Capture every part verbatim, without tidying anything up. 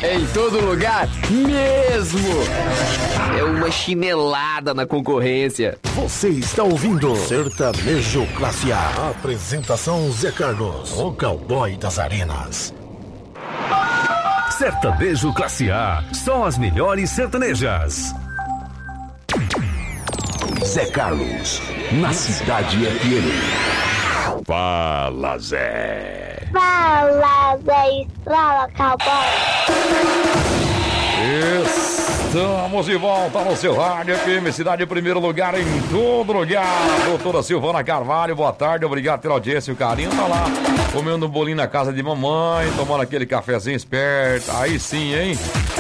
Em todo lugar, mesmo. É uma chinelada na concorrência. Você está ouvindo Sertanejo Classe A. Apresentação Zé Carlos, o cowboy das arenas. Sertanejo Classe A, só as melhores sertanejas. Zé Carlos, na Cidade F M. Fala, Zé. Fala, Zé Estrela, cowboy. Estamos de volta no seu rádio F M Cidade em primeiro lugar em todo lugar. Doutora Silvana Carvalho, boa tarde, obrigado pela audiência e o carinho. Tá lá comendo um bolinho na casa de mamãe, tomando aquele cafezinho esperto. Aí sim, hein?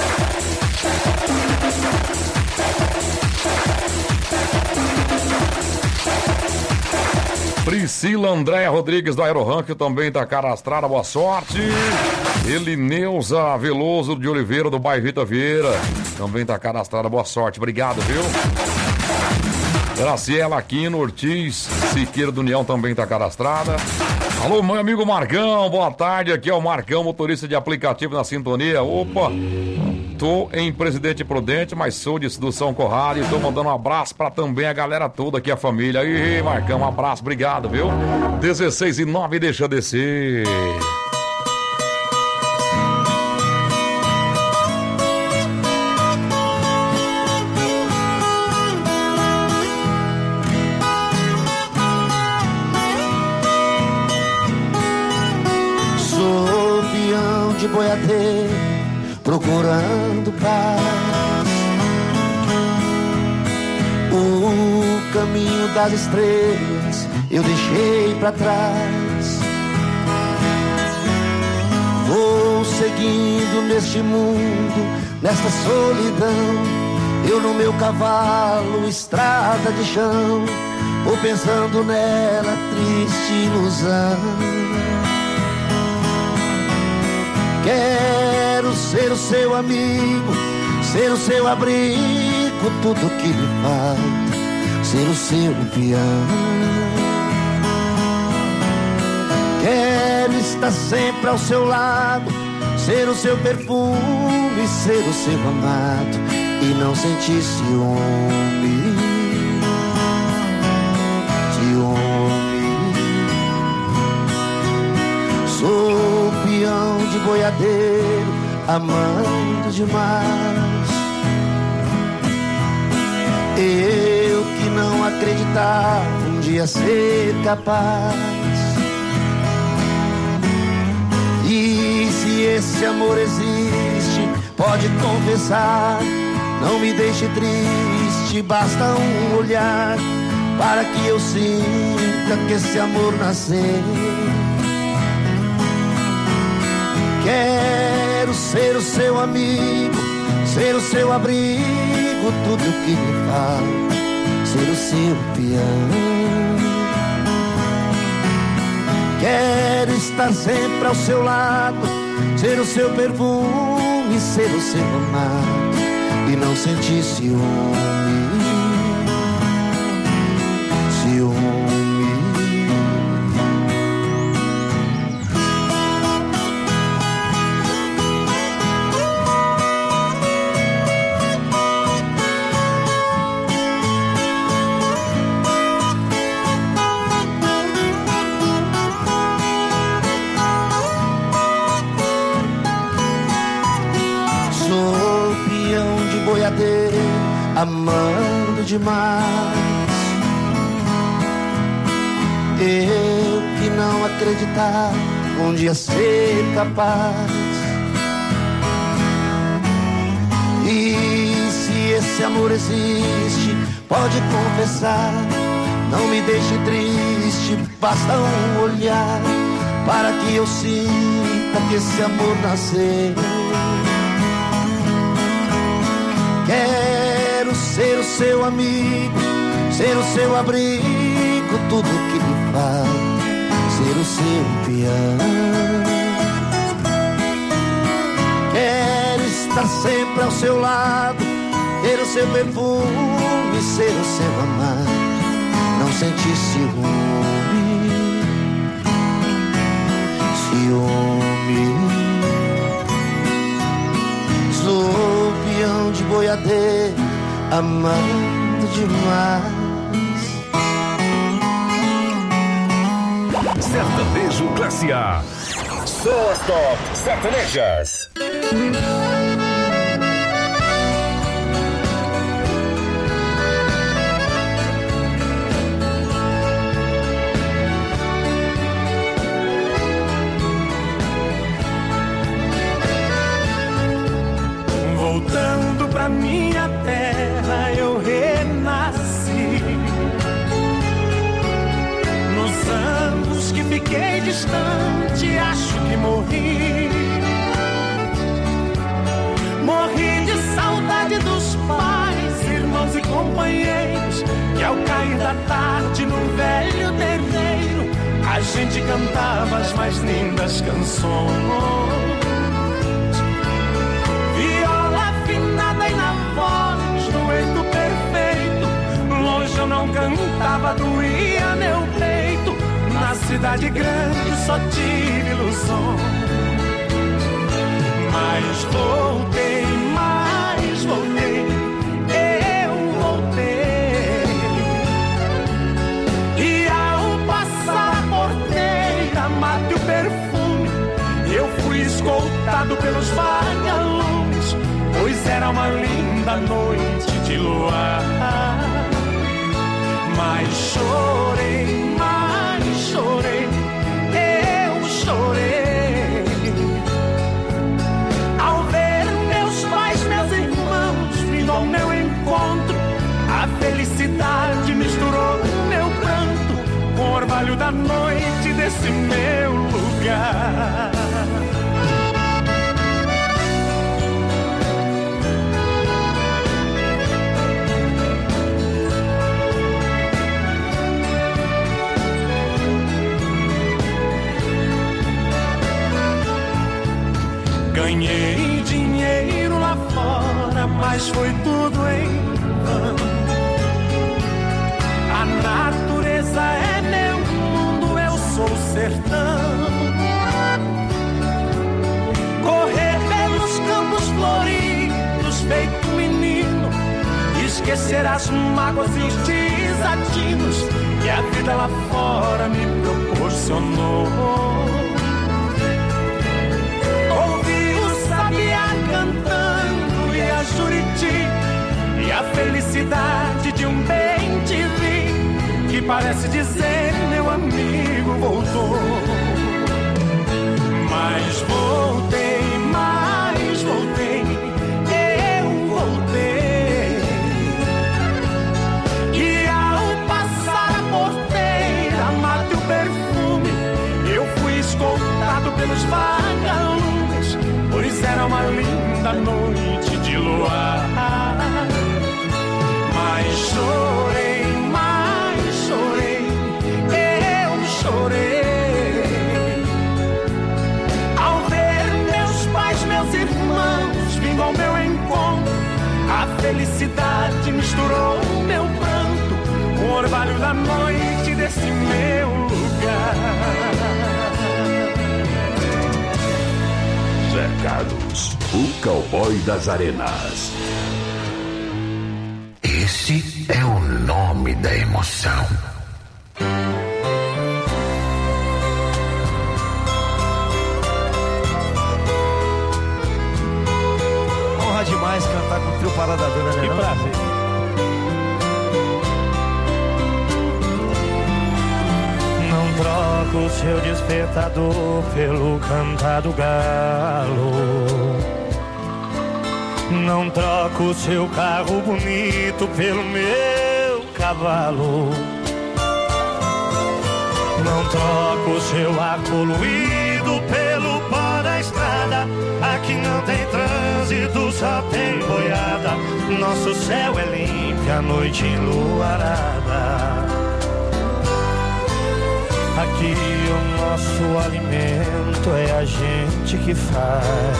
Priscila Andréa Rodrigues do Aerorank também tá cadastrada, boa sorte. Elineuza Veloso de Oliveira do bairro Rita Vieira também tá cadastrada, boa sorte, obrigado, viu? Graciela Aquino Ortiz Siqueira do União também tá cadastrada. Alô, meu amigo Marcão, boa tarde, aqui é o Marcão, motorista de aplicativo na sintonia. Opa, tô em Presidente Prudente, mas sou de, do São Corrado e tô mandando um abraço pra também a galera toda aqui, a família. Aí, Marcão, um abraço, obrigado, viu? dezesseis e nove, deixa descer. De boiadeiro, procurando paz. O caminho das estrelas eu deixei pra trás. Vou seguindo neste mundo, nesta solidão. Eu no meu cavalo, estrada de chão. Vou pensando nela, triste ilusão. Quero ser o seu amigo, ser o seu abrigo, tudo que lhe falta, ser o seu peão. Quero estar sempre ao seu lado, ser o seu perfume, ser o seu amado e não sentir ciúme. Ciúme. Sou peão de boiadeiro, amando demais. Eu que não acreditava um dia ser capaz. E se esse amor existe, pode confessar. Não me deixe triste, basta um olhar para que eu sinta que esse amor nasceu. Quero ser o seu amigo, ser o seu abrigo, tudo que lhe falta, ser o seu peão. Quero estar sempre ao seu lado, ser o seu perfume, ser o seu amado e não sentir ciúme. Ciúme. Amando demais. Eu que não acreditava um dia ser capaz. E se esse amor existe, pode confessar. Não me deixe triste, basta um olhar para que eu sinta que esse amor nasceu. Quero ser o seu amigo, ser o seu abrigo, tudo que lhe falta, ser o seu peão. Quero estar sempre ao seu lado, ter o seu perfume, ser o seu amado, não sentir ciúme. Ciúme. a D, amando demais. Sertanejo Classe A. Só as top sertanejas. Voltando pra minha terra eu renasci. Nos anos que fiquei distante, acho que morri. Morri de saudade dos pais, irmãos e companheiros, que ao cair da tarde no velho terreiro a gente cantava as mais lindas canções. Nada e na voz, dueto perfeito. Longe eu não cantava, doía meu peito. Na cidade grande só tive ilusões. Mas voltei, mas voltei, eu voltei. E ao passar a porteira, mate o perfume, eu fui escoltado pelos vagalumes, pois era uma linda noite de luar. Mas chorei, mas chorei, eu chorei ao ver meus pais, meus irmãos vindo ao meu encontro. A felicidade misturou meu pranto com o orvalho da noite desse meu lugar. Ganhei dinheiro lá fora, mas foi tudo em vão. A natureza é meu mundo, eu sou o sertão. Correr pelos campos floridos, feito menino, esquecer as mágoas e os desatinos que a vida lá fora me proporcionou. Cantando e a Juriti, e a felicidade de um bem te vi, que parece dizer meu amigo voltou. Mas voltei, mas voltei, eu voltei. E ao passar a porteira, mate o perfume, eu fui escoltado pelos vagalumes, pois era uma linda noite de luar. Mas chorei, mas chorei, eu chorei ao ver meus pais, meus irmãos vindo ao meu encontro. A felicidade misturou o meu pranto com o orvalho da noite desse meu lugar. Zé Carlos, o cowboy das arenas. Esse é o nome da emoção. Honra demais cantar com o trio Parada Dura, né? Que prazer. Troca o seu despertador pelo cantar do galo. Não troca o seu carro bonito pelo meu cavalo. Não troca o seu ar poluído pelo pó da estrada. Aqui não tem trânsito, só tem boiada. Nosso céu é limpo, a noite enluarada. Aqui o nosso alimento é a gente que faz.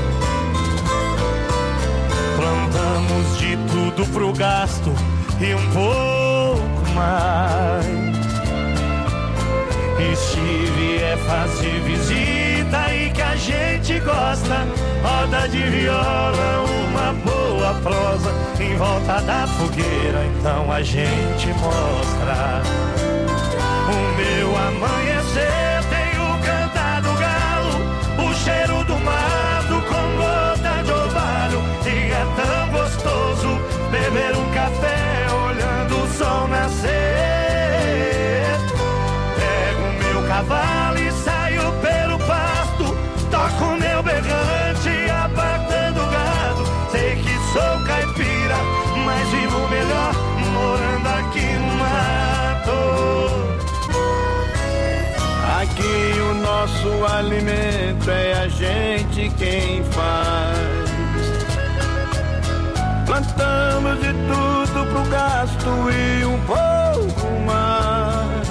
Plantamos de tudo pro gasto e um pouco mais. E se vier fazer visita, esquisita aí que a gente gosta. Roda de viola, uma boa prosa em volta da fogueira, então a gente mostra. O meu amanhecer tem o cantar do galo, o cheiro do mato com gota de orvalho. E é tão gostoso beber um café olhando o sol nascer. Pego o meu cavalo e saio pelo pasto, toco o meu berrante apartando o gado. Sei que sou caipira, mas vivo melhor morando aqui no mato. Aqui o nosso alimento é a gente quem faz. Plantamos de tudo pro gasto e um pouco mais.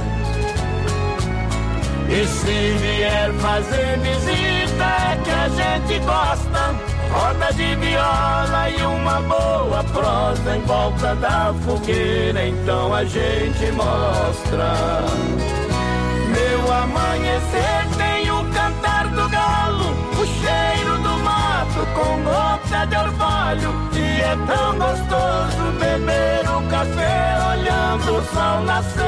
E se vier fazer visita é que a gente gosta. Roda de viola e uma boa prosa em volta da fogueira, então a gente mostra. Meu amanhecer tem o cantar do galo, o cheiro do mato com gota de orvalho. E é tão gostoso beber um café olhando o sol nascer.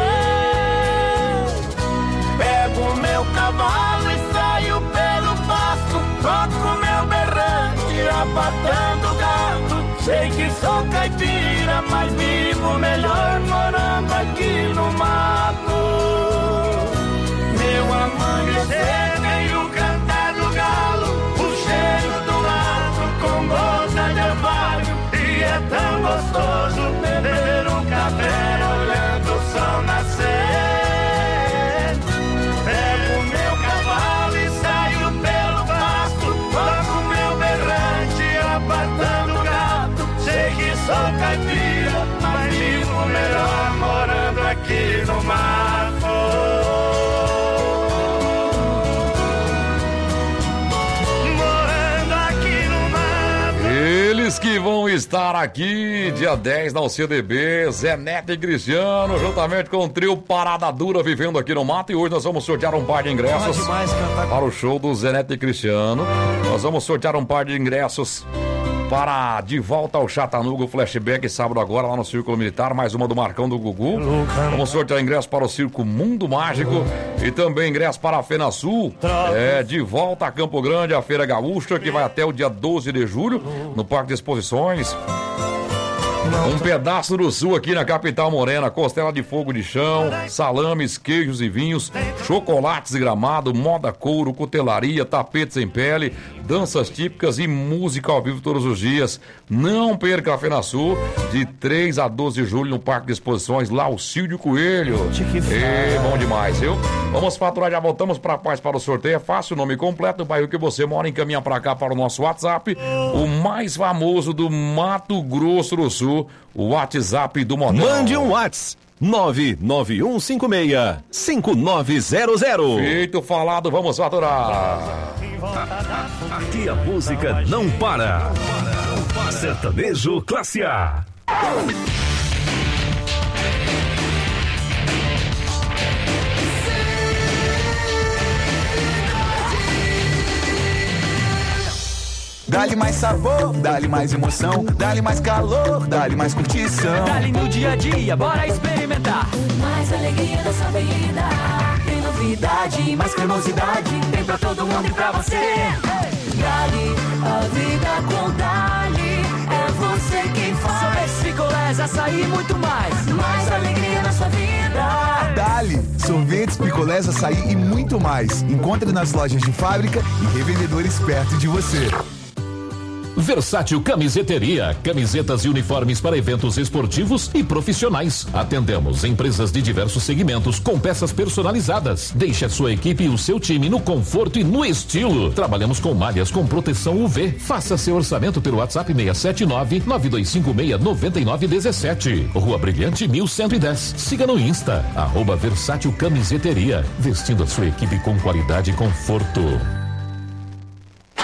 Pego o meu cavalo e saio pelo pasto, toco meu berrante apartando o gado. Sei que sou caipira, mas vivo melhor morando aqui no mato. Meu amanhecer tem o cantar do galo, o cheiro do mato com gota de orvalho. E é tão gostoso beber um café olhando o sol nascer. Pego o meu cavalo e saio pelo pasto, toco meu berrante apartando o gado. Sei que sou caipira, mas vivo melhor morando aqui no mato. Eles que vão estar aqui dia dez na U C D B, Zé Neto e Cristiano, juntamente com o trio Parada Dura vivendo aqui no mato. E hoje nós vamos sortear um par de ingressos demais cantar para o show do Zé Neto e Cristiano. Nós vamos sortear um par de ingressos para De Volta ao Chatanuga, o flashback sábado agora lá no Círculo Militar, mais uma do Marcão do Gugu. Vamos sortear ingressos para o Circo Mundo Mágico e também ingressos para a Fena Sul, é, De Volta a Campo Grande, a Feira Gaúcha, que vai até o dia doze de julho no Parque de Exposições. Um pedaço do sul aqui na capital morena, costela de fogo de chão, salames, queijos e vinhos, chocolates e gramado, moda couro, cutelaria, tapetes em pele, danças típicas e música ao vivo todos os dias. Não perca a Fena Sul, de três a doze de julho no Parque de Exposições, lá o Cílio Coelho. É bom demais, viu? Vamos faturar, já voltamos para paz para o sorteio. É fácil, o nome completo, o bairro que você mora, encaminha para cá para o nosso WhatsApp, o mais famoso do Mato Grosso do Sul, o WhatsApp do Modão. Mande um WhatsApp. nove nove um cinco seis cinco nove zero zero. Feito falado, vamos faturar. Aqui a música não para. Sertanejo Classe A. Dá-lhe mais sabor, dá-lhe mais emoção, dá-lhe mais calor, dá-lhe mais curtição. Dá-lhe no dia a dia, bora experimentar. Mais alegria da sua vida. Tem novidade, mais cremosidade. Tem pra todo mundo e pra você. Dá-lhe a vida com Dá-lhe. É você quem faz. Sorvete, picolés, açaí e muito mais. Mais alegria na sua vida. Dá-lhe sorvetes, picolés, açaí e muito mais. Encontre nas lojas de fábrica e revendedores perto de você. Versátil Camiseteria, camisetas e uniformes para eventos esportivos e profissionais. Atendemos empresas de diversos segmentos com peças personalizadas. Deixe a sua equipe e o seu time no conforto e no estilo. Trabalhamos com malhas com proteção U V. Faça seu orçamento pelo WhatsApp seis sete nove nove dois cinco seis nove nove um sete. Rua Brilhante mil cento e dez. Siga no Insta, arroba Versátil Camiseteria. Vestindo a sua equipe com qualidade e conforto. Quer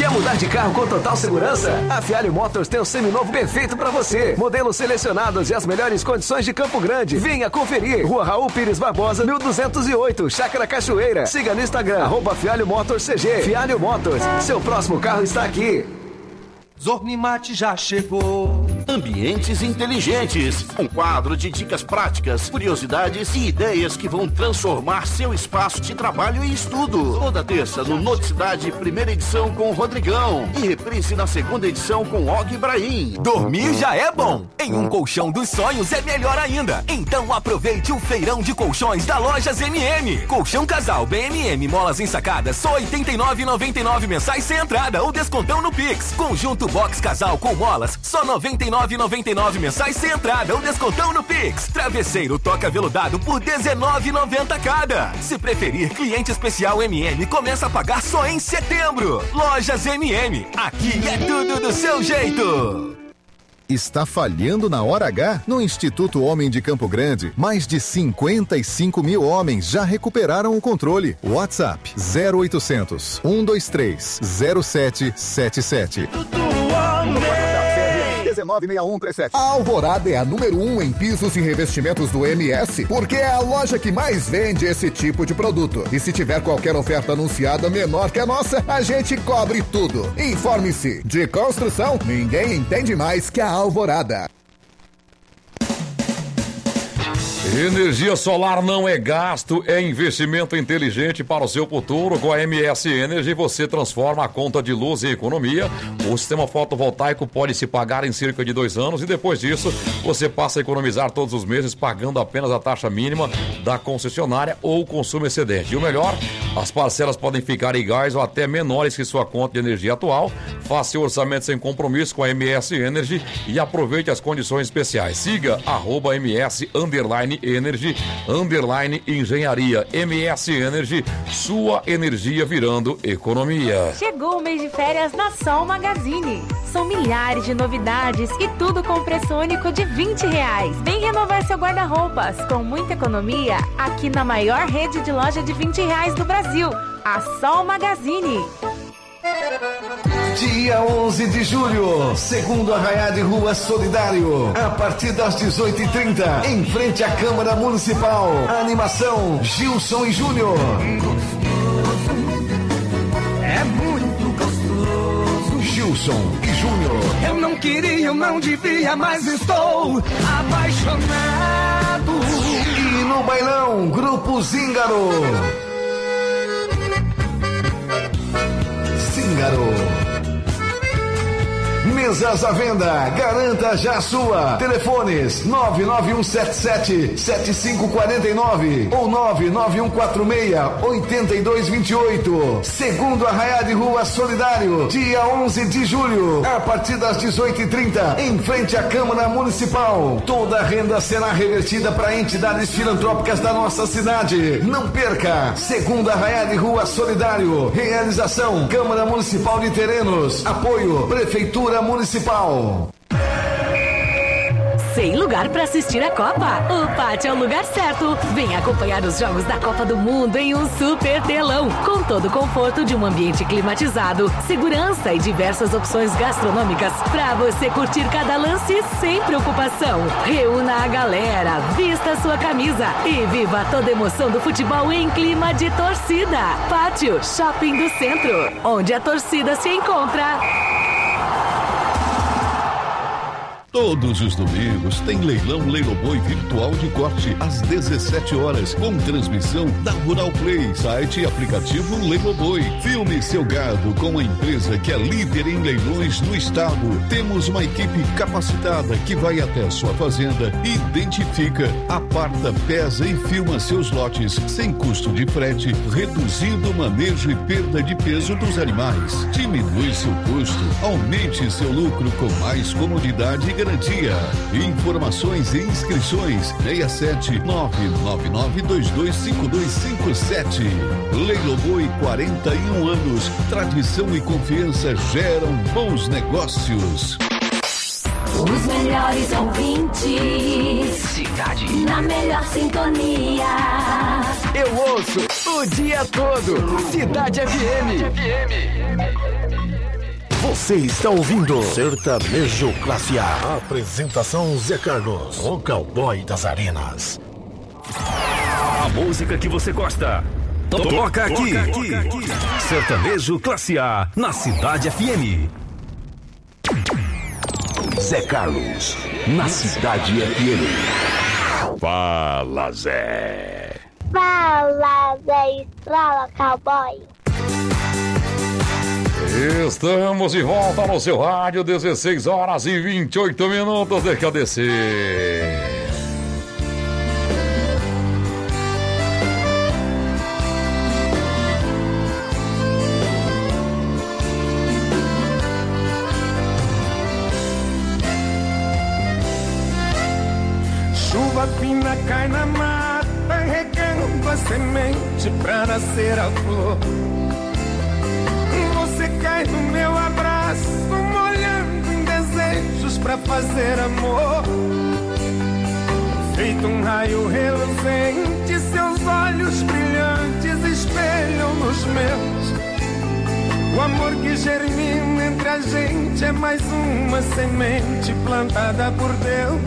Quer mudar de carro com total segurança? A Fialho Motors tem o seminovo perfeito para você. Modelos selecionados e as melhores condições de Campo Grande. Venha conferir. Rua Raul Pires Barbosa, mil duzentos e oito, Chácara Cachoeira. Siga no Instagram, arroba Fialho Motors C G. Fialho Motors, seu próximo carro está aqui. Zornimate já chegou. Ambientes inteligentes. Um quadro de dicas práticas, curiosidades e ideias que vão transformar seu espaço de trabalho e estudo. Toda terça no Noticidade, primeira edição com o Rodrigão. E reprise na segunda edição com Og Ibrahim. Dormir já é bom. Em um colchão dos sonhos é melhor ainda. Então aproveite o feirão de colchões da Lojas M M. Colchão casal B M M molas ensacadas só oitenta e nove reais e noventa e nove centavos mensais sem entrada ou descontão no Pix. Conjunto box casal com molas só noventa e nove reais e noventa e nove centavos mensais sem entrada ou descontão no Pix. Travesseiro toca veludado por dezenove reais e noventa centavos cada. Se preferir, cliente especial M M começa a pagar só em setembro. Lojas M M, aqui é tudo do seu jeito. Está falhando na hora H? No Instituto Homem de Campo Grande, mais de cinquenta e cinco mil homens já recuperaram o controle. WhatsApp zero oitocentos, um dois três, zero sete sete sete. dezenove sessenta e um trinta e sete. A Alvorada é a número um em pisos e revestimentos do M S, porque é a loja que mais vende esse tipo de produto. E se tiver qualquer oferta anunciada menor que a nossa, a gente cobre tudo. Informe-se. De construção, ninguém entende mais que a Alvorada. Energia solar não é gasto, é investimento inteligente para o seu futuro. Com a M S Energy você transforma a conta de luz em economia. O sistema fotovoltaico pode se pagar em cerca de dois anos e depois disso você passa a economizar todos os meses pagando apenas a taxa mínima da concessionária ou consumo excedente. E o melhor, as parcelas podem ficar iguais ou até menores que sua conta de energia atual. Faça seu orçamento sem compromisso com a M S Energy e aproveite as condições especiais. Siga arroba MS underline Energy, underline Engenharia. M S Energy, sua energia virando economia. Chegou o mês de férias na Sol Magazine. São milhares de novidades e tudo com preço único de vinte reais. Vem renovar seu guarda-roupas com muita economia aqui na maior rede de loja de vinte reais do Brasil, a Sol Magazine. Dia onze de julho, segundo Arraiá de Rua Solidário, a partir das dezoito e trinta, em frente à Câmara Municipal. Animação Gilson e Júnior. É muito gostoso. Gilson e Júnior. Eu não queria, eu não devia, mas estou apaixonado. E no bailão, Grupo Zíngaro. Zíngaro. Mesas à venda, garanta já a sua. Telefones nove nove um sete sete, sete cinco quatro nove ou nove nove um quatro seis, oito dois dois oito. Segundo Arraiá de Rua Solidário, dia onze de julho, a partir das dezoito e trinta, em frente à Câmara Municipal. Toda a renda será revertida para entidades filantrópicas da nossa cidade. Não perca! Segundo Arraiá de Rua Solidário, realização Câmara Municipal de Terrenos, apoio Prefeitura Municipal. Sem lugar para assistir a Copa? O Pátio é o lugar certo. Venha acompanhar os jogos da Copa do Mundo em um super telão, com todo o conforto de um ambiente climatizado, segurança e diversas opções gastronômicas para você curtir cada lance sem preocupação. Reúna a galera, vista a sua camisa e viva toda a emoção do futebol em clima de torcida. Pátio Shopping do Centro, onde a torcida se encontra. Todos os domingos tem leilão Leiloboi virtual de corte às dezessete horas, com transmissão da Rural Play, site e aplicativo Leiloboi. Filme seu gado com a empresa que é líder em leilões no estado. Temos uma equipe capacitada que vai até a sua fazenda, identifica, aparta, pesa e filma seus lotes sem custo de frete, reduzindo o manejo e perda de peso dos animais. Diminui seu custo, aumente seu lucro com mais comodidade e garantia. Informações e inscrições seis sete nove nove nove dois dois cinco dois cinco sete. Leiloboi, quarenta e um anos. Tradição e confiança geram bons negócios. Os melhores ouvintes. Cidade. Na melhor sintonia. Eu ouço o dia todo. Cidade F M. Você está ouvindo Sertanejo Classe A. Apresentação Zé Carlos, o cowboy das arenas. A música que você gosta. Toca, Toca aqui. aqui. aqui. Sertanejo Classe A, na Cidade F M. Zé Carlos, na Cidade F M. Fala, Zé. Fala, Zé Estrala, cowboy. Estamos de volta no seu rádio, dezesseis horas e vinte e oito minutos de K D C. Chuva fina cai na mata, regando a semente pra nascer a flor. Você cai no meu abraço, molhando em desejos pra fazer amor. Feito um raio reluzente, seus olhos brilhantes espelham nos meus. O amor que germina entre a gente é mais uma semente plantada por Deus.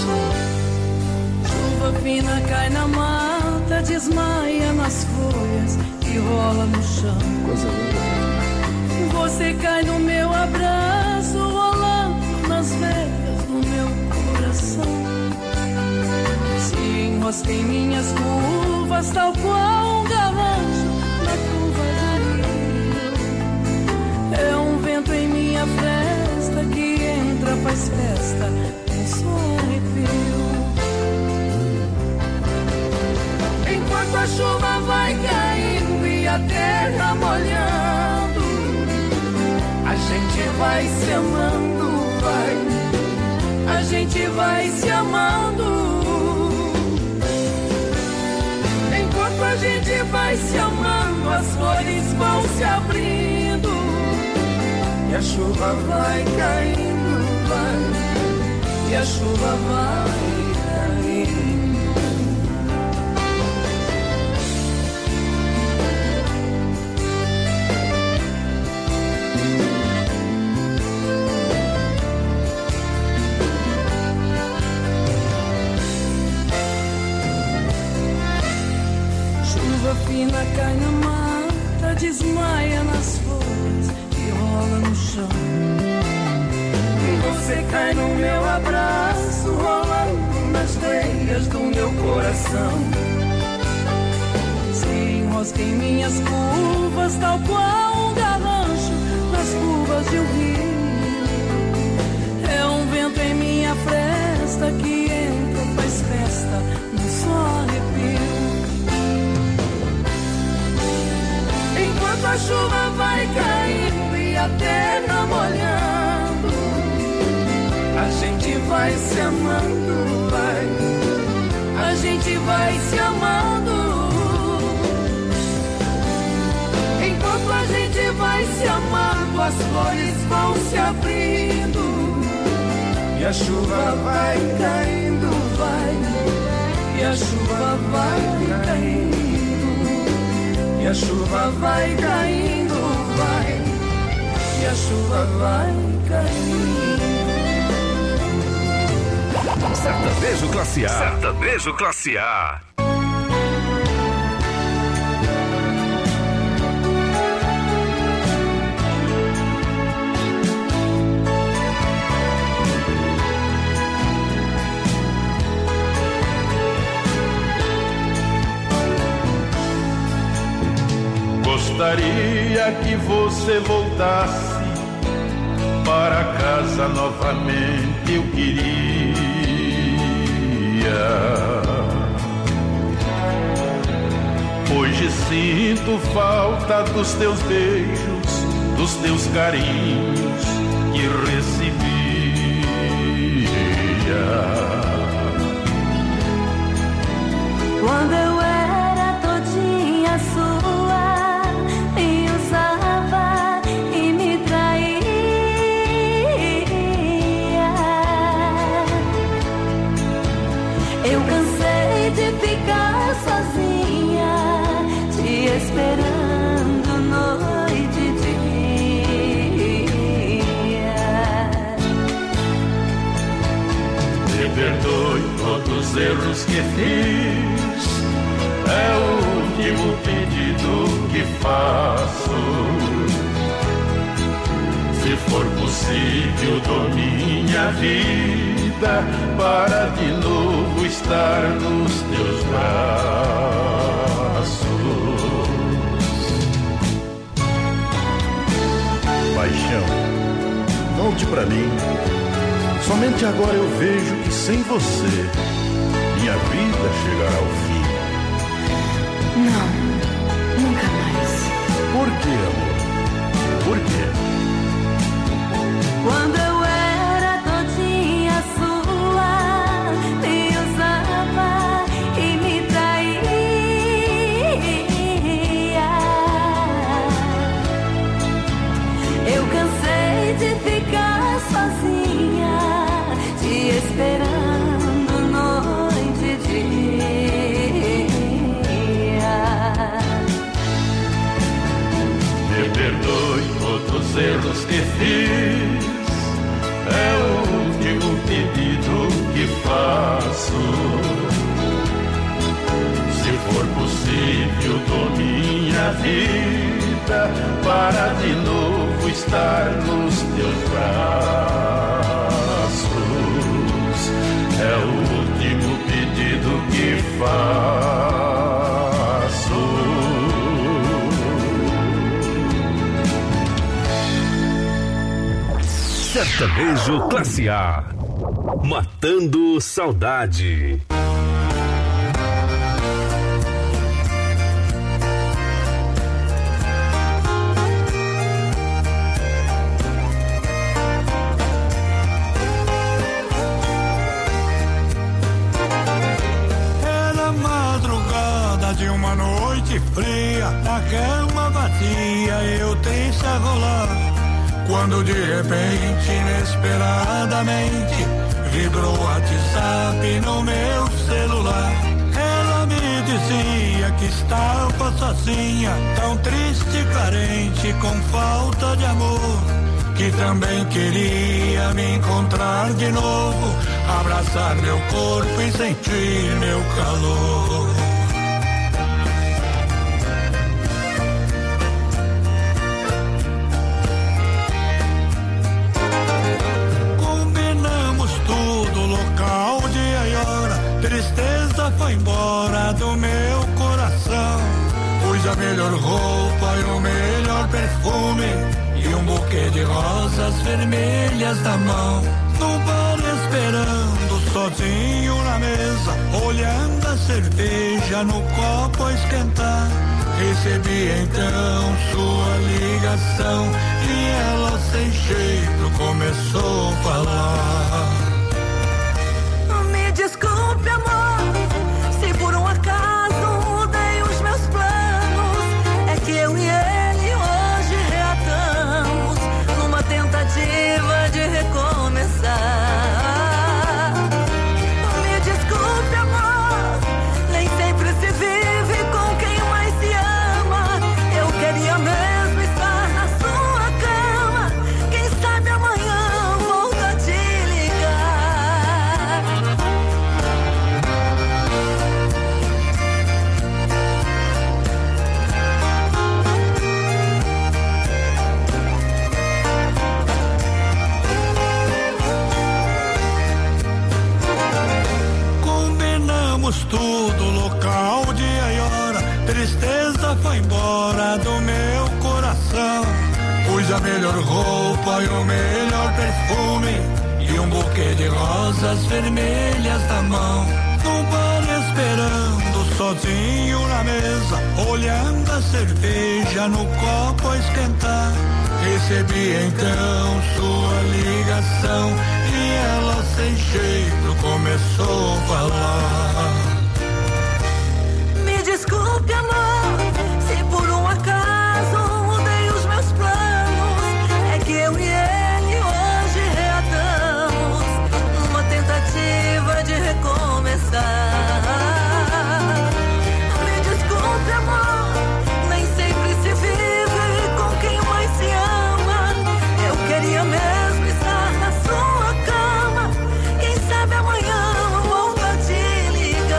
Chuva fina cai na mata, desmaia nas folhas e rola no chão. Coisa linda. Você cai no meu abraço, rolando nas veias do meu coração. Se enrosca em minhas curvas, tal qual um garrancho na curva do rio. É um vento em minha festa que entra, faz festa, um só arrepio. Enquanto a chuva vai caindo e a terra molhando, a gente vai se amando, vai. A gente vai se amando. Enquanto a gente vai se amando, as flores vão se abrindo e a chuva vai caindo, vai. E a chuva vai caindo. Chuva fina cai na mata, desmaia nas folhas e rola no chão. Você cai no meu abraço, rolando nas veias do meu coração. Se enrosca em minhas curvas, tal qual um garrancho nas curvas de um rio. É um vento em minha fresta que entra, faz festa, num só arrepio. Enquanto a chuva vai caindo e a terra molhando, a gente vai se amando, vai. A gente vai se amando. Enquanto a gente vai se amando, as flores vão se abrindo e a chuva vai caindo, vai. E a chuva vai caindo. E a chuva vai caindo, vai. E a chuva vai caindo. Sertanejo Classe A. Sertanejo Classe A. Gostaria que você voltasse para casa novamente, eu queria. Hoje sinto falta dos teus beijos, dos teus carinhos que recebia. Quando eu era todinha sua, me usava e me traía. Eu cansei de ficar sozinha, te esperando noite e dia. erros que fiz, é o último pedido que faço. Se for possível, dou minha vida para de novo estar nos teus braços. Paixão, volte pra mim. Somente agora eu vejo que sem você minha vida chegará ao fim. Não, nunca mais. Por quê, amor? Por quê? Quando eu era todinha sua, me usava e me traía. Eu cansei de ficar sozinha, te esperando noite e dia. Me perdoe todos os erros que fiz, é o último pedido que faço. Se for possível, dou minha vida para de novo estar nos teus braços. É o último pedido que faço. Sertanejo Classe A, matando saudade. Era madrugada de uma noite fria, na cama vazia, eu triste a rolar. Quando de repente, inesperadamente, vibrou o WhatsApp no meu celular. Ela me dizia que estava sozinha, tão triste e carente, com falta de amor, que também queria me encontrar de novo, abraçar meu corpo e sentir meu calor. Tristeza foi embora do meu coração. Pus a melhor roupa e o melhor perfume e um buquê de rosas vermelhas na mão. No bar esperando sozinho na mesa, olhando a cerveja no copo a esquentar. Recebi então sua ligação e ela sem jeito começou a falar. Desculpe, amor, se por um acaso mudei os meus planos. É que eu e ele hoje reatamos numa tentativa de recomeçar. Me desculpe, amor, nem sempre se vive com quem mais se ama. Eu queria mesmo estar na sua cama. Quem sabe amanhã volto a te ligar. Tudo, local, dia e hora, tristeza foi embora do meu coração. Pus a melhor roupa e o melhor perfume e um buquê de rosas vermelhas na mão. No bar esperando sozinho na mesa, olhando a cerveja no copo a esquentar. Recebi então sua ligação e ela sem jeito começou a falar. Me desculpe, amor, se por um acaso mudei os meus planos. É que eu e ele hoje reatamos numa tentativa de recomeçar. Me desculpe, amor, nem sempre se vive com quem mais se ama. Eu queria mesmo estar na sua cama. Quem sabe amanhã volto a te ligar.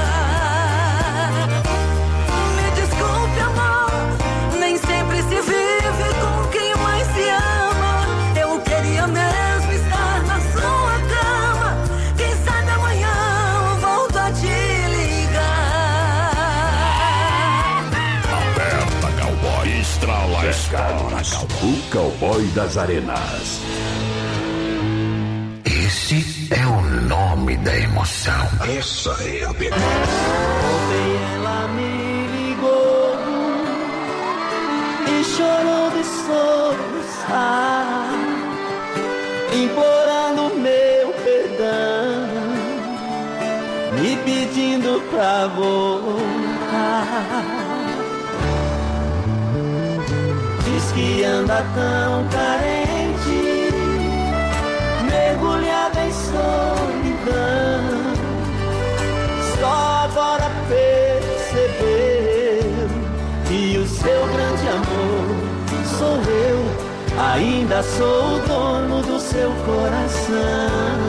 cowboy das arenas. Esse é o nome da emoção. Essa é a pegada. Ontem ela me ligou e chorou de soluçar, implorando meu perdão, me pedindo pra voltar. Diz que anda tão carente, mergulhada em solidão. Só agora percebeu que o seu grande amor sou eu. Ainda sou o dono do seu coração.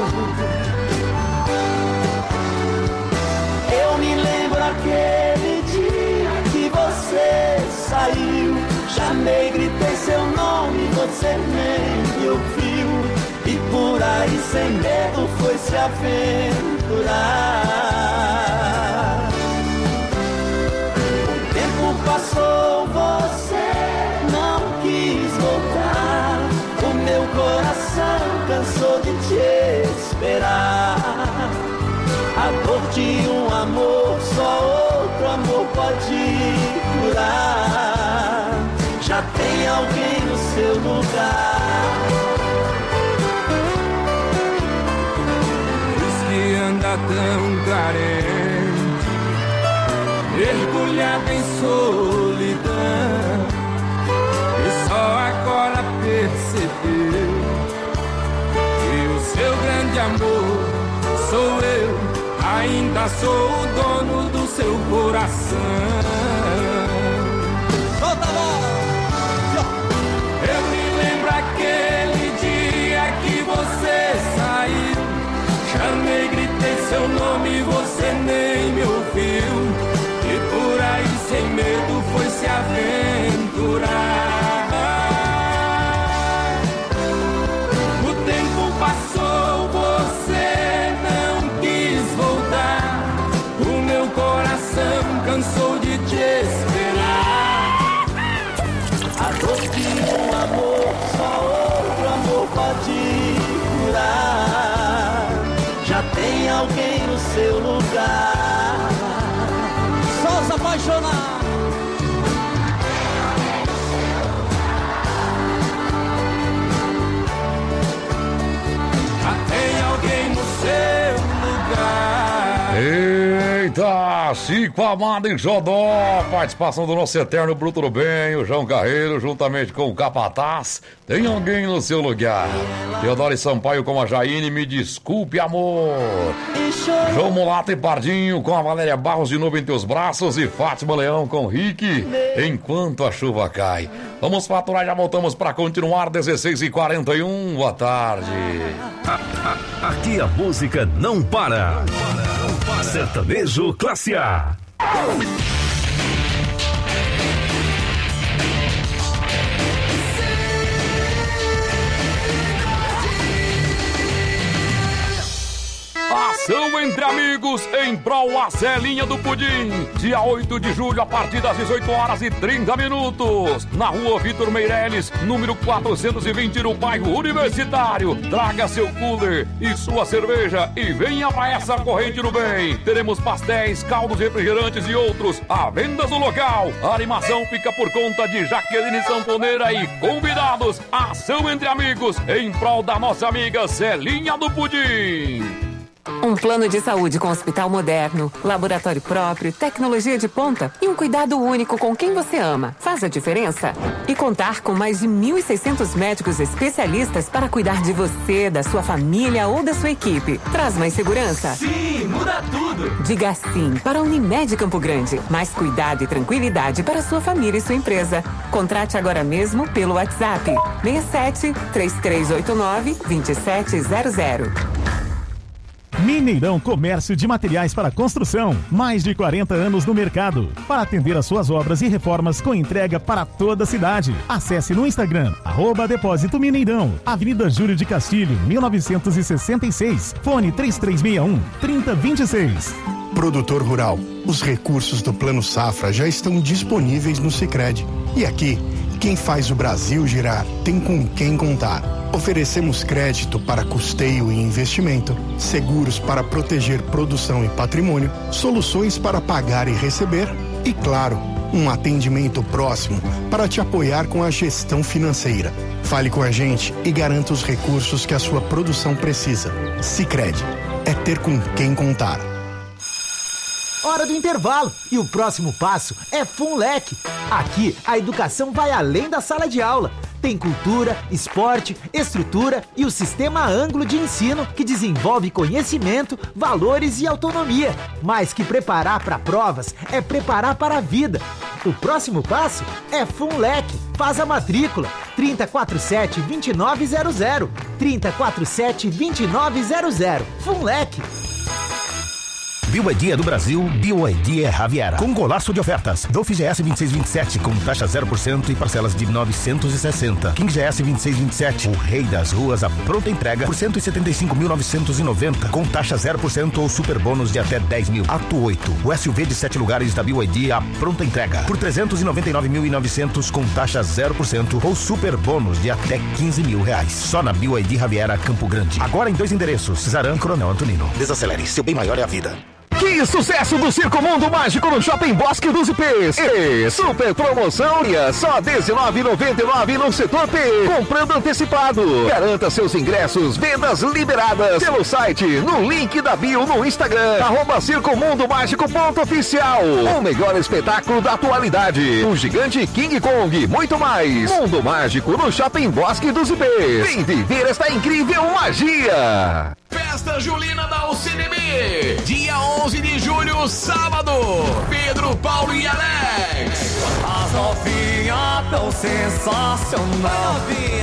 Eu me lembro aquele dia que você saiu. Chamei, gritei seu nome, você nem me ouviu. E por aí sem medo foi se aventurar. O tempo passou, você não quis voltar. O meu coração cansou de te esperar. A dor de um amor, só outro amor pode curar. Já tem alguém no seu lugar. Diz que anda tão carente, mergulhado em solidão, e só agora percebeu que o seu grande amor sou eu. Ainda sou o dono do seu coração. Solta a bola! Eu me lembro aquele dia que você saiu. Chamei, gritei seu nome, você nem me ouviu. E por aí sem medo foi se aventurar. O tempo passou, você não quis voltar. O meu coração cansou de te esperar. A dor de um amor, só outro amor pode curar. Já tem alguém no seu lugar. Só os apaixonados. Já tem alguém no seu lugar. Eita, Chico Amado em Xodó, participação do nosso eterno Bruto do Bem, o João Carreiro, juntamente com o Capataz. Tem alguém no seu lugar. Teodoro Sampaio com a Jaine, me desculpe, amor. João Mulato e Pardinho com a Valéria Barros de novo em teus braços e Fátima Leão com Rick, enquanto a chuva cai. Vamos faturar, já voltamos para continuar, dezesseis e quarenta e um, boa tarde. Aqui a música não para. Não para, não para. Sertanejo Classe A. Ação entre amigos em prol a Celinha do Pudim. Dia oito de julho, a partir das dezoito horas e trinta minutos. Na rua Vitor Meireles, número quatrocentos e vinte, no bairro Universitário. Traga seu cooler e sua cerveja e venha pra essa corrente do bem. Teremos pastéis, caldos, refrigerantes e outros à venda no local. A animação fica por conta de Jaqueline Sanfoneira e convidados. Ação entre amigos em prol da nossa amiga Celinha do Pudim. Um plano de saúde com hospital moderno, laboratório próprio, tecnologia de ponta e um cuidado único com quem você ama. Faz a diferença? E contar com mais de mil e seiscentos médicos especialistas para cuidar de você, da sua família ou da sua equipe. Traz mais segurança? Sim, muda tudo! Diga sim para a Unimed Campo Grande. Mais cuidado e tranquilidade para sua família e sua empresa. Contrate agora mesmo pelo WhatsApp seis sete, três três oito nove, dois sete zero zero. Mineirão Comércio de Materiais para Construção. Mais de quarenta anos no mercado. Para atender às suas obras e reformas com entrega para toda a cidade. Acesse no Instagram, arroba Depósito Mineirão. Avenida Júlio de Castilho, mil novecentos e sessenta e seis. Fone três três seis um, três zero dois seis. Produtor rural, os recursos do Plano Safra já estão disponíveis no Sicredi. E aqui, Quem faz o Brasil girar tem com quem contar. Oferecemos crédito para custeio e investimento, seguros para proteger produção e patrimônio, soluções para pagar e receber e, claro, um atendimento próximo para te apoiar com a gestão financeira. Fale com a gente e garanta os recursos que a sua produção precisa. Sicredi é ter com quem contar. Hora do intervalo e o próximo passo é FUNLEC. Aqui a educação vai além da sala de aula. Tem cultura, esporte, estrutura e o sistema ângulo de ensino que desenvolve conhecimento, valores e autonomia. Mais que preparar para provas, é preparar para a vida. O próximo passo é FUNLEC. Faz a matrícula. trinta e quatro sete, vinte e nove zero zero. trinta e quatro sete, vinte e nove zero zero. FUNLEC. B Y D é do Brasil, B Y D é Javiera. Com golaço de ofertas. Dolphin G S vinte e seis vinte e sete com taxa zero por cento e parcelas de novecentos e sessenta. King G S vinte e seis vinte e sete, o rei das ruas, a pronta entrega por cento e setenta e cinco mil novecentos e noventa com taxa zero por cento ou super bônus de até dez mil. Ato oito, o S U V de sete lugares da B Y D, a pronta entrega por trezentos e noventa e nove mil e novecentos com taxa zero por cento ou super bônus de até quinze mil reais. Só na B Y D Javiera Campo Grande. Agora em dois endereços, Zaran Coronel Antonino. Desacelere, seu bem maior é a vida. Que sucesso do Circo Mundo Mágico no Shopping Bosque dos Ipês. E super promoção só dezenove reais e noventa e nove centavos no setor P. Comprando antecipado. Garanta seus ingressos, vendas liberadas pelo site, no link da bio no Instagram, arroba Circo Mundo Mágico ponto oficial. O melhor espetáculo da atualidade. O gigante King Kong, muito mais. Mundo Mágico no Shopping Bosque dos Ipês. Vem viver esta incrível magia. Festa Julina da U C D B, dia onze de julho, sábado. Pedro, Paulo e Alex. As novinhas tão sensacional.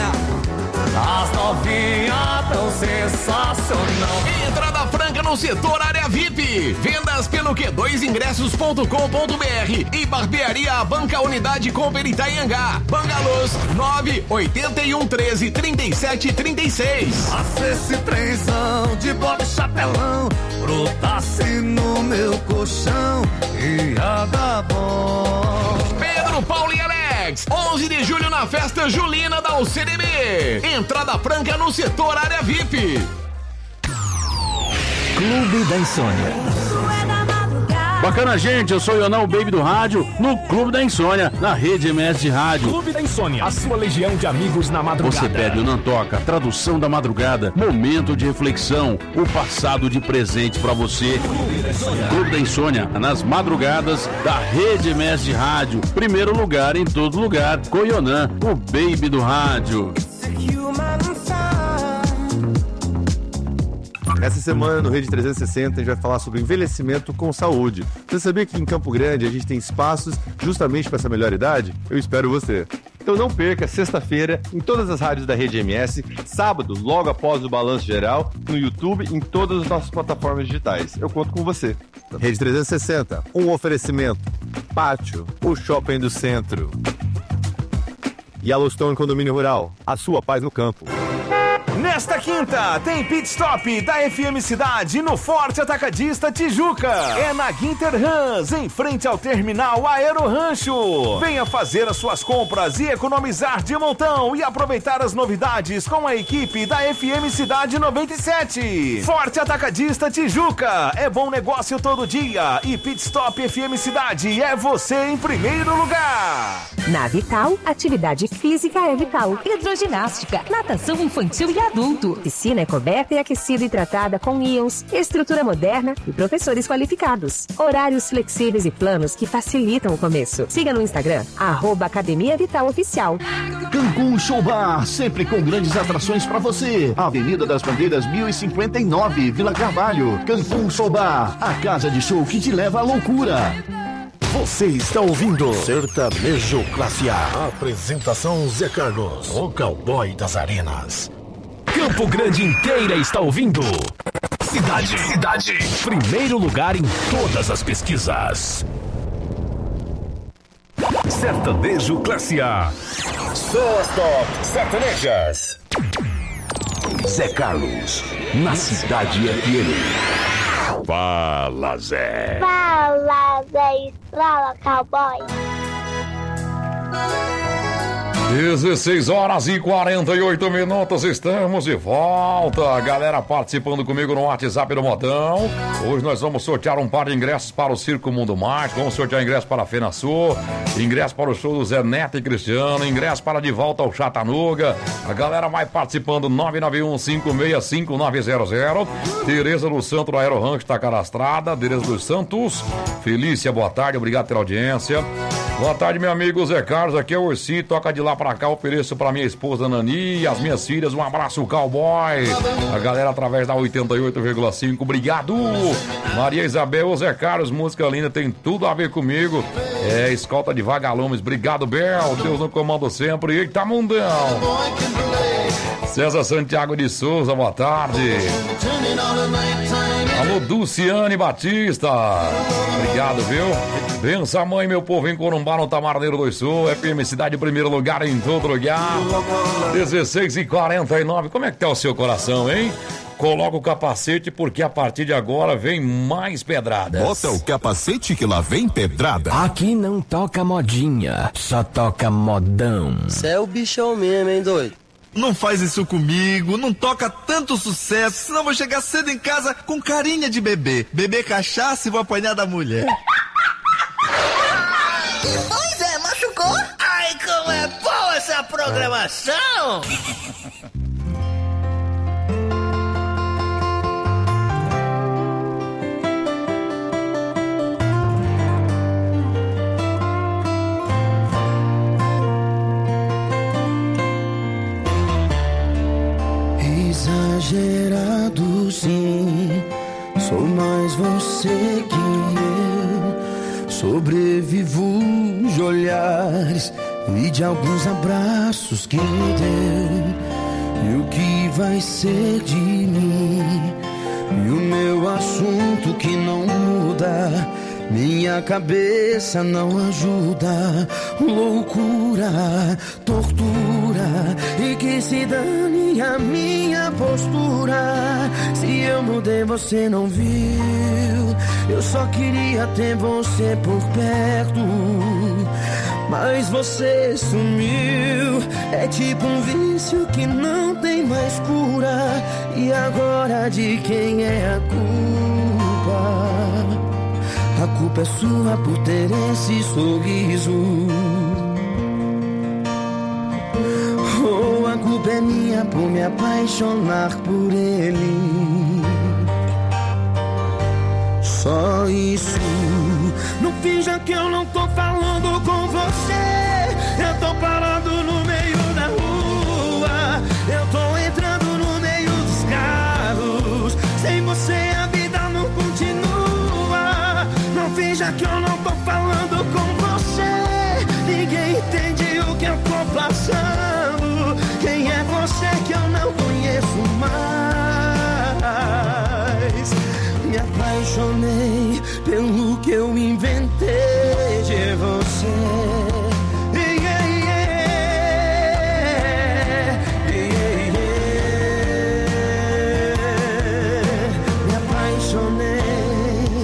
As novinhas tão sensacional. Entrada franca no setor área V I P. Vendas pelo Q dois ingressos ponto com ponto b r e Barbearia Banca Unidade Cooper Itaiangá. Bangalôs nove oito um treze trinta e sete trinta e seis. Esse trenzão de bota e chapelão brotasse no meu colchão ia dar bom. Pedro, Paulo e Alex, onze de julho na festa julina da U C D B. Entrada franca no setor área V I P. Clube da Insônia. Bacana, gente, eu sou o Ionão, o Baby do Rádio, no Clube da Insônia, na Rede M S de Rádio. Clube da Insônia, a sua legião de amigos na madrugada. Você pede o Nantoca, tradução da madrugada, momento de reflexão, o passado de presente pra você. Clube da Insônia, Clube da Insônia, nas madrugadas da Rede M S de Rádio. Primeiro lugar em todo lugar, com o Ionan, o Baby do Rádio. Essa semana, no Rede trezentos e sessenta, a gente vai falar sobre envelhecimento com saúde. Você sabia que em Campo Grande a gente tem espaços justamente para essa melhor idade? Eu espero você. Então não perca, sexta-feira, em todas as rádios da Rede M S, sábado, logo após o Balanço Geral, no YouTube, em todas as nossas plataformas digitais. Eu conto com você. Rede trezentos e sessenta, um oferecimento. Pátio, o shopping do centro. Yellowstone Condomínio Rural, a sua paz no campo. Nesta quinta, tem Pit Stop da F M Cidade no Forte Atacadista Tijuca. É na Guinter Rans, em frente ao terminal Aero Rancho. Venha fazer as suas compras e economizar de montão e aproveitar as novidades com a equipe da F M Cidade noventa e sete. Forte Atacadista Tijuca, é bom negócio todo dia. E Pit Stop F M Cidade é você em primeiro lugar. Na Vital, atividade física é vital. Hidroginástica, natação infantil e adulto. Piscina é coberta e aquecida e tratada com íons, estrutura moderna e professores qualificados. Horários flexíveis e planos que facilitam o começo. Siga no Instagram, arroba Academia Vital Oficial. Cancún Show Bar, sempre com grandes atrações para você. Avenida das Bandeiras mil e cinquenta e nove, Vila Carvalho. Cancún Show Bar, a casa de show que te leva à loucura. Você está ouvindo Sertanejo Classe A. Apresentação Zé Carlos, o cowboy das arenas. Campo Grande inteira está ouvindo. Cidade, cidade. Primeiro lugar em todas as pesquisas. Sertanejo Classe A. Só as top sertanejas. Zé Carlos, na Cidade F M. Fala, Zé. Fala, Zé Estrala, cowboy. dezesseis horas e quarenta e oito minutos, estamos de volta. Galera participando comigo no WhatsApp do Modão. Hoje nós vamos sortear um par de ingressos para o Circo Mundo Mágico. Vamos sortear ingressos para a Fena Sul, ingressos para o show do Zé Neto e Cristiano, ingressos para De Volta ao Chatanuga. A galera vai participando, nove nove um, cinco seis cinco nove zero zero. Tereza do Santo do Aero Ranch está cadastrada. Tereza dos Santos. Felícia, boa tarde, obrigado pela audiência. Boa tarde, meu amigo Zé Carlos, aqui é o Ursi, toca de lá pra cá, ofereço pra minha esposa Nani e as minhas filhas, um abraço, cowboy. A galera através da oitenta e oito vírgula cinco, obrigado. Maria Isabel, Zé Carlos, música linda, tem tudo a ver comigo. É, escolta de Vagalumes, obrigado, Bel, Deus no comando sempre, eita mundão. César Santiago de Souza, boa tarde. Alô, Dulciane Batista, obrigado, viu? Bença, mãe, meu povo, em Corumbá, no Tamarneiro do Sul, F M Cidade, primeiro lugar em todo lugar. dezesseis e quarenta e nove, como é que tá o seu coração, hein? Coloca o capacete porque a partir de agora vem mais pedradas. Bota o capacete que lá vem pedrada. Aqui não toca modinha, só toca modão. Cê é o bichão mesmo, hein, doido? Não faz isso comigo, não toca tanto sucesso, senão vou chegar cedo em casa com carinha de bebê. Beber cachaça e vou apanhar da mulher. Pois é, machucou? Ai, como é boa essa programação! Exagerado, sim, sou mais você que eu. Sobrevivo de olhares e de alguns abraços que me deu. E o que vai ser de mim? E o meu assunto que não muda. Minha cabeça não ajuda. Loucura, tortura, e que se dane a minha postura. Se eu mudei, você não viu. Eu só queria ter você por perto, mas você sumiu. É tipo um vício que não tem mais cura. E agora de quem é a culpa? A culpa é sua por ter esse sorriso. Oh, a culpa é minha por me apaixonar por ele. Só isso. Não finja que eu não tô falando com você. Eu tô parado no meio da rua. Eu tô entrando no meio dos carros. Sem você a vida não continua. Não finja que eu não tô falando com você. Ninguém entende o que eu tô passando. Quem é você que eu não conheço mais? Me apaixonei pelo que eu inventei de você. Yeah, yeah, yeah, yeah. Me apaixonei.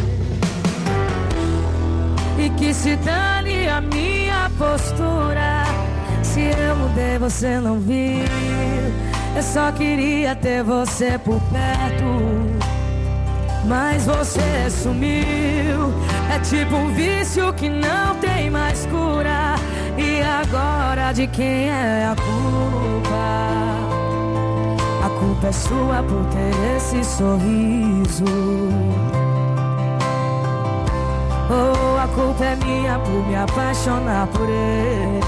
E que se dane a minha postura. Se eu mudei, você não viu. Eu só queria ter você por perto, mas você sumiu. É tipo um vício que não tem mais cura. E agora de quem é a culpa? A culpa é sua por ter esse sorriso. Oh, a culpa é minha por me apaixonar por ele.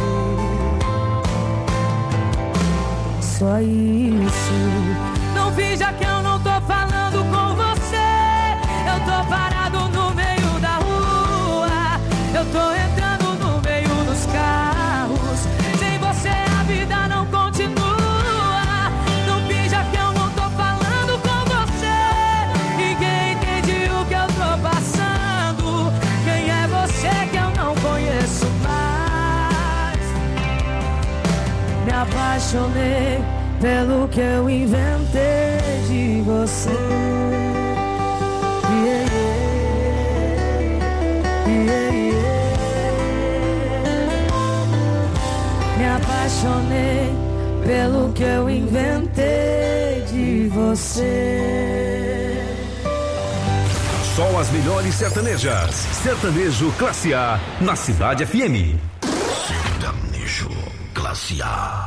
Só isso. Não finja que eu não tô falando com você. Eu tô parado no meio da rua. Eu tô entrando no meio dos carros. Sem você a vida não continua. Não finja que eu não tô falando com você. Ninguém entende o que eu tô passando. Quem é você que eu não conheço mais? Me apaixonei pelo que eu inventei de você. Yeah, yeah, yeah, yeah. Me apaixonei pelo que eu inventei de você. Só as melhores sertanejas. Sertanejo Classe A na Cidade F M. Sertanejo Classe A.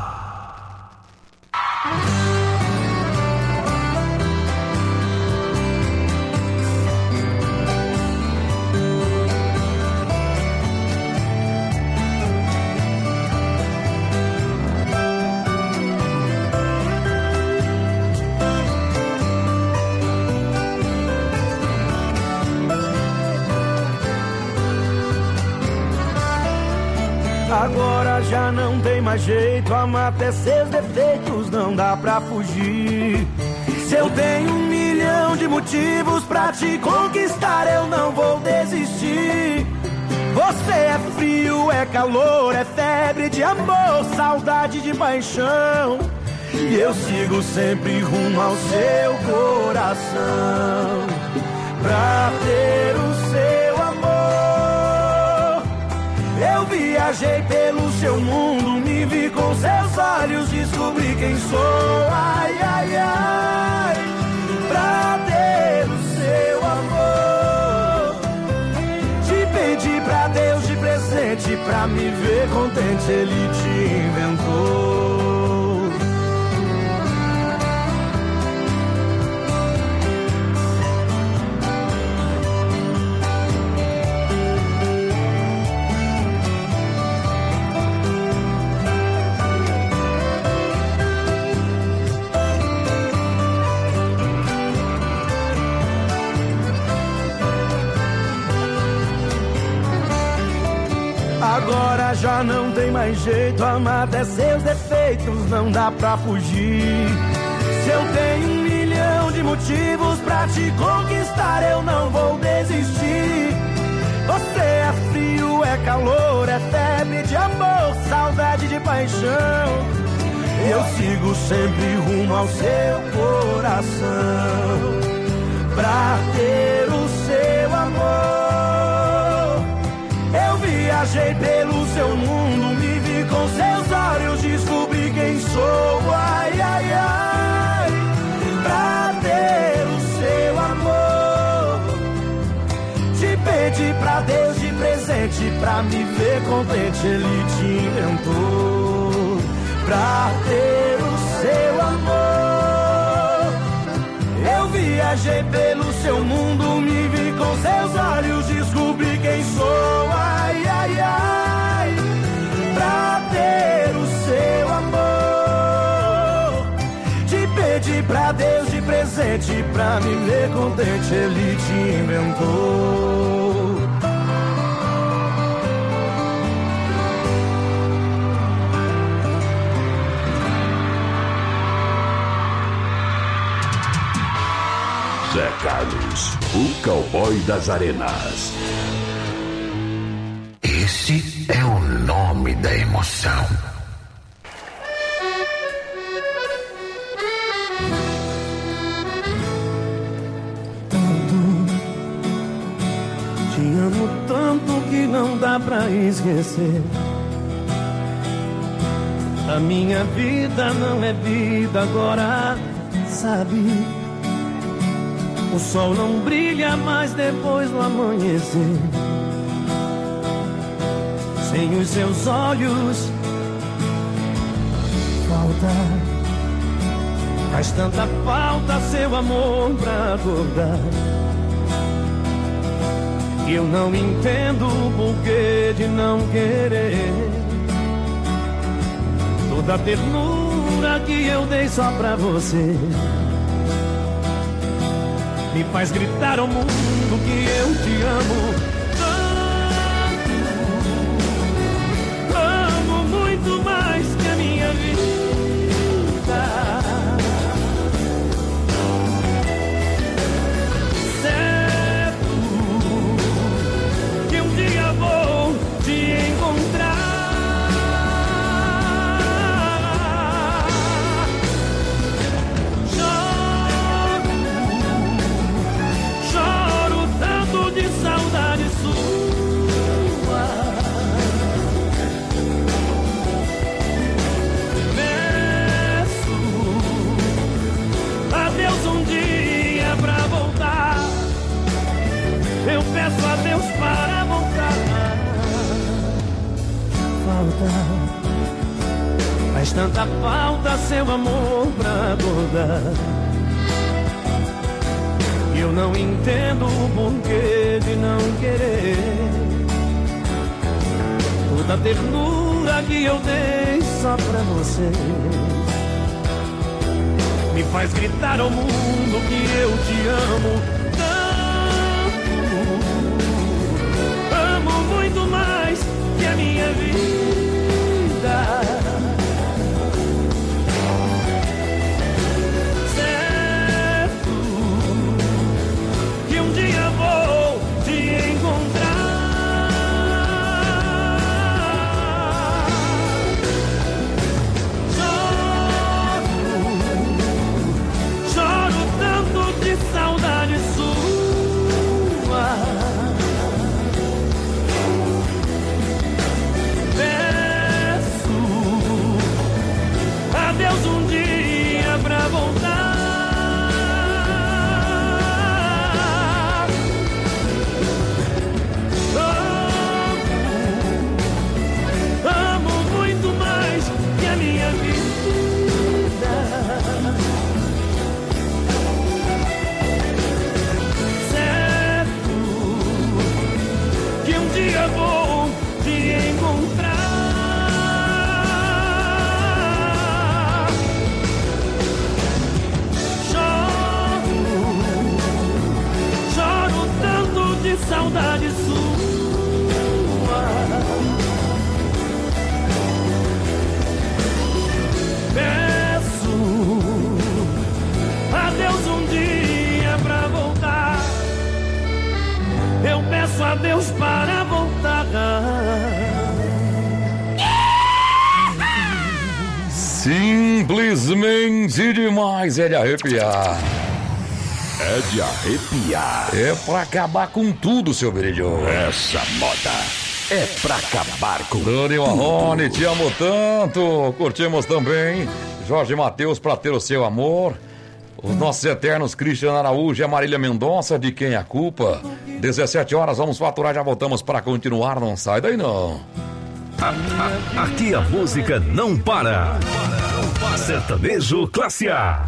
Agora já não tem mais jeito, amar até seus defeitos não dá pra fugir. Se eu tenho um milhão de motivos pra te conquistar, eu não vou desistir. Você é frio, é calor, é febre de amor, saudade de paixão. E eu sigo sempre rumo ao seu coração, pra ter o seu amor. Eu viajei pelo seu mundo, me vi com seus olhos, descobri quem sou. Ai, ai, ai, pra ter o seu amor. Te pedi pra Deus de presente, pra me ver contente, Ele te inventou. Agora já não tem mais jeito, amar até seus defeitos não dá pra fugir. Se eu tenho um milhão de motivos pra te conquistar, eu não vou desistir. Você é frio, é calor, é febre de amor, saudade de paixão. Eu sigo sempre rumo ao seu coração, pra ter o seu amor. Eu viajei pelo seu mundo, me vi com seus olhos, descobri quem sou. Ai, ai, ai, pra ter o seu amor. Te pedi pra Deus de presente, pra me ver contente, Ele te inventou. Pra ter o seu amor. Eu viajei pelo seu mundo, me vi com seus olhos, descobri quem sou. Ai, ai, ai, pra ter o seu amor. Te pedi pra Deus de presente, pra me ver contente, Ele te inventou. Zé Carlos, o cowboy das arenas. Esse é o nome da emoção. Te amo tanto que não dá pra esquecer. A minha vida não é vida agora, sabe? O sol não brilha mais depois do amanhecer. Sem os seus olhos falta, faz tanta falta seu amor pra acordar. E eu não entendo o porquê de não querer toda a ternura que eu dei só pra você. Me faz gritar ao mundo que eu te amo tanto, amo muito mais que a minha vida. Certo que um dia vou te encontrar. Saudade Deus para voltar. Falta, faz tanta falta seu amor pra acordar. E eu não entendo o porquê de não querer toda a ternura que eu dei só pra você. Me faz gritar ao mundo que eu te amo tanto. Amo muito mais que a minha vida. Certo que um dia vou te encontrar. Saudade sua. Peço a Deus um dia pra voltar. Amo, amo muito mais que a minha vida. Eu vou te encontrar. Choro, choro tanto de saudade sua. Peço a Deus um dia pra voltar. Eu peço a Deus para voltar. Simplesmente demais, é de arrepiar. É de arrepiar. É pra acabar com tudo, seu vereador. Essa moda é pra acabar com Dani Marrone, te amo tanto. Curtimos também Jorge Mateus, Pra Ter o Seu Amor. Os nossos eternos Cristian Araújo e a Marília Mendonça, De Quem é a Culpa. dezessete horas, vamos faturar, já voltamos para continuar, não sai daí não. Aqui a música não para. Sertanejo Classe A.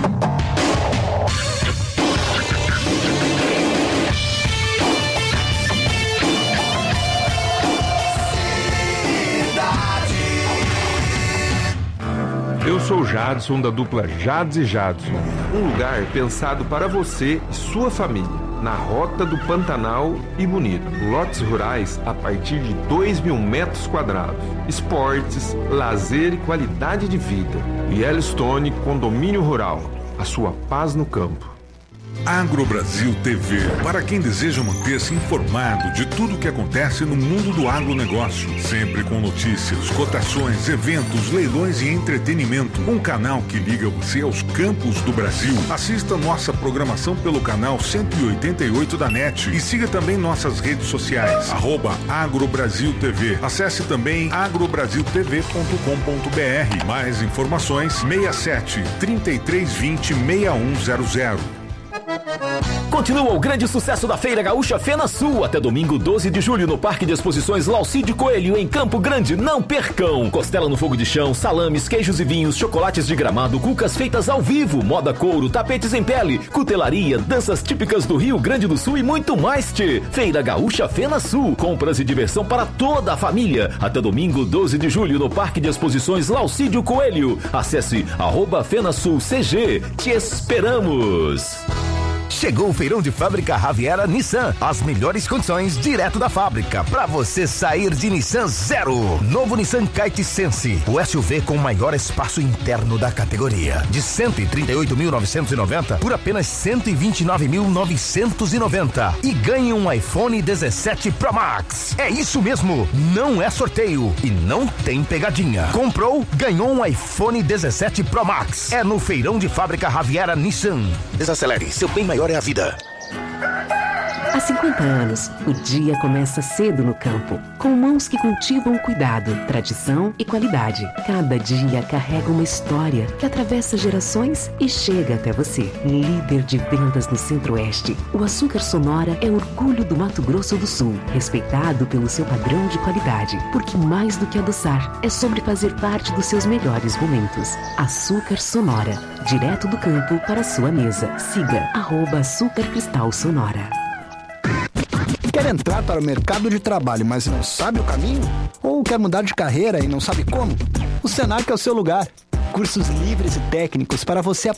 Eu sou Jadson, da dupla Jads e Jadson. Um lugar pensado para você e sua família, na Rota do Pantanal e Bonito. Lotes rurais a partir de dois mil metros quadrados. Esportes, lazer e qualidade de vida. Yellowstone Condomínio Rural. A sua paz no campo. Agrobrasil T V, para quem deseja manter-se informado de tudo o que acontece no mundo do agronegócio, sempre com notícias, cotações, eventos, leilões e entretenimento. Um canal que liga você aos campos do Brasil. Assista nossa programação pelo canal cento e oitenta e oito da NET e siga também nossas redes sociais, arroba Agrobrasil T V. Acesse também agrobrasil t v ponto com ponto b r. Mais informações, seis sete, três três dois zero, seis um zero zero. Continua o grande sucesso da Feira Gaúcha Fena Sul até domingo doze de julho no Parque de Exposições Laucídio Coelho em Campo Grande. Não percam! Costela no fogo de chão, salames, queijos e vinhos, chocolates de Gramado, cucas feitas ao vivo, moda couro, tapetes em pele, cutelaria, danças típicas do Rio Grande do Sul e muito mais. Tchê. Feira Gaúcha Fena Sul, compras e diversão para toda a família até domingo doze de julho no Parque de Exposições Laucídio Coelho. Acesse arroba Fena Sul C G. Te esperamos! Chegou o feirão de fábrica Raviera Nissan. As melhores condições direto da fábrica para você sair de Nissan zero. Novo Nissan Kite Sense, o S U V com maior espaço interno da categoria. De cento e trinta e oito mil novecentos e noventa por apenas cento e vinte e nove mil novecentos e noventa. E ganhe um iPhone dezessete Pro Max. É isso mesmo, não é sorteio e não tem pegadinha. Comprou, ganhou um iPhone dezessete Pro Max. É no feirão de fábrica Raviera Nissan. Desacelere, seu bem maior é a vida. Há cinquenta anos, o dia começa cedo no campo, com mãos que cultivam cuidado, tradição e qualidade. Cada dia carrega uma história que atravessa gerações e chega até você. Líder de vendas no Centro-Oeste, o Açúcar Sonora é orgulho do Mato Grosso do Sul, respeitado pelo seu padrão de qualidade, porque mais do que adoçar, é sobre fazer parte dos seus melhores momentos. Açúcar Sonora, direto do campo para a sua mesa. Siga arroba Açúcar Cristal Sonora. Quer entrar para o mercado de trabalho, mas não sabe o caminho? Ou quer mudar de carreira e não sabe como? O Senac é o seu lugar. Cursos livres e técnicos para você